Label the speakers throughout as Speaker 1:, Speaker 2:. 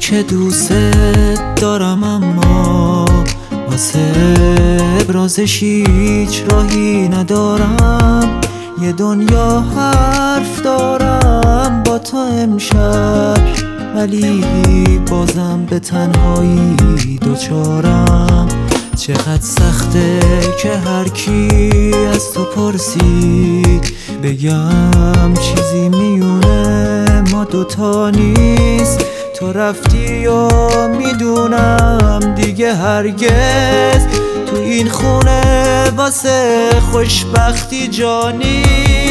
Speaker 1: که دوست دارم، اما واسه ابرازش هیچ راهی ندارم. یه دنیا حرف دارم با تو امشب، ولی بازم به تنهایی دوچارم. چقدر سخته که هر کی از تو پرسید بگم چیزی میونه ما دوتا نیست. تو رفتی و میدونم دیگه هرگز تو این خونه واسه خوشبختی جانی.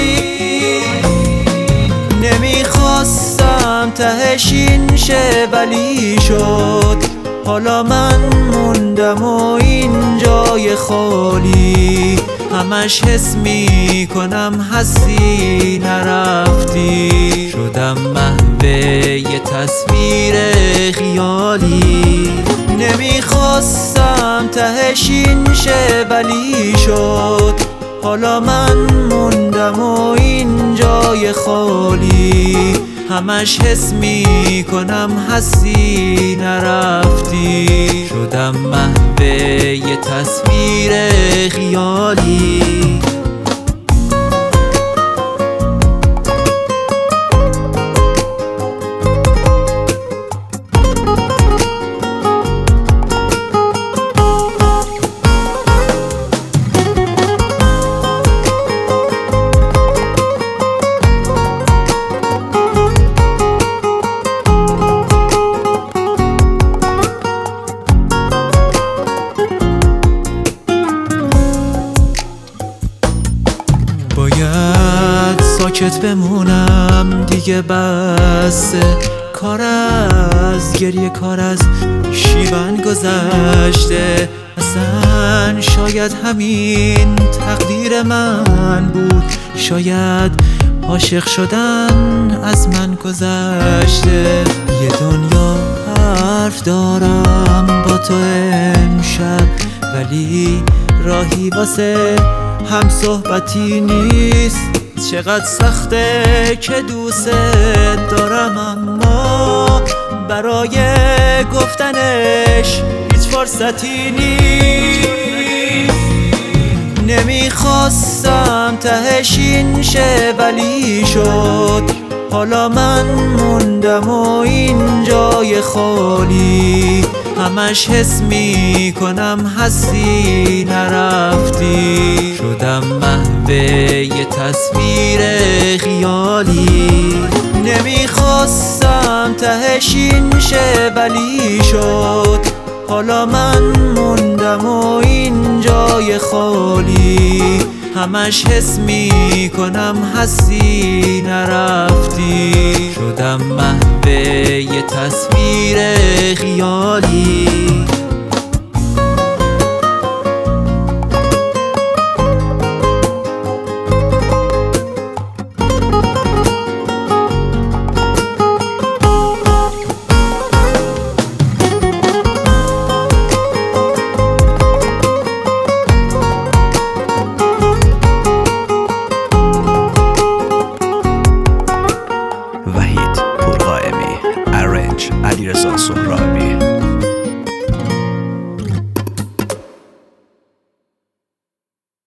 Speaker 1: نمیخواستم تهش این شه ولی شد، حالا من موندم و این جای خالی. همش حس میکنم هستی نرفتی، شدم محو یه تصویر خیالی. نمیخواستم تهش این شه ولی شد، حالا من موندم و این جای خالی. همش حس میکنم هستی نرفتی، شدم محو یه تصویر خیالی. باید ساکت بمونم دیگه، بسه کار از گریه، کار از شیون گذشته. اصلا شاید همین تقدیر من بود، شاید عاشق شدن از من گذشته. یه دنیا حرف دارم با تو امشب، ولی راهی واسه هم صحبتی نیست. چقدر سخته که دوست دارم، اما برای گفتنش هیچ فرصتی نیست. نمیخواستم تهش این شه ولی شد، حالا من موندم و این جای خالی. همش حس میکنم هستی نرفتی، شدم محو یه تصویر خیالی. نمیخواستم تهش این شه ولی شد، حالا من موندم و این جای خالی. همش حس میکنم هستی نرفتی، شدم محو یه تصویر خیالی.
Speaker 2: وحید پرقائمی، ارنج علیرضا سهرابی.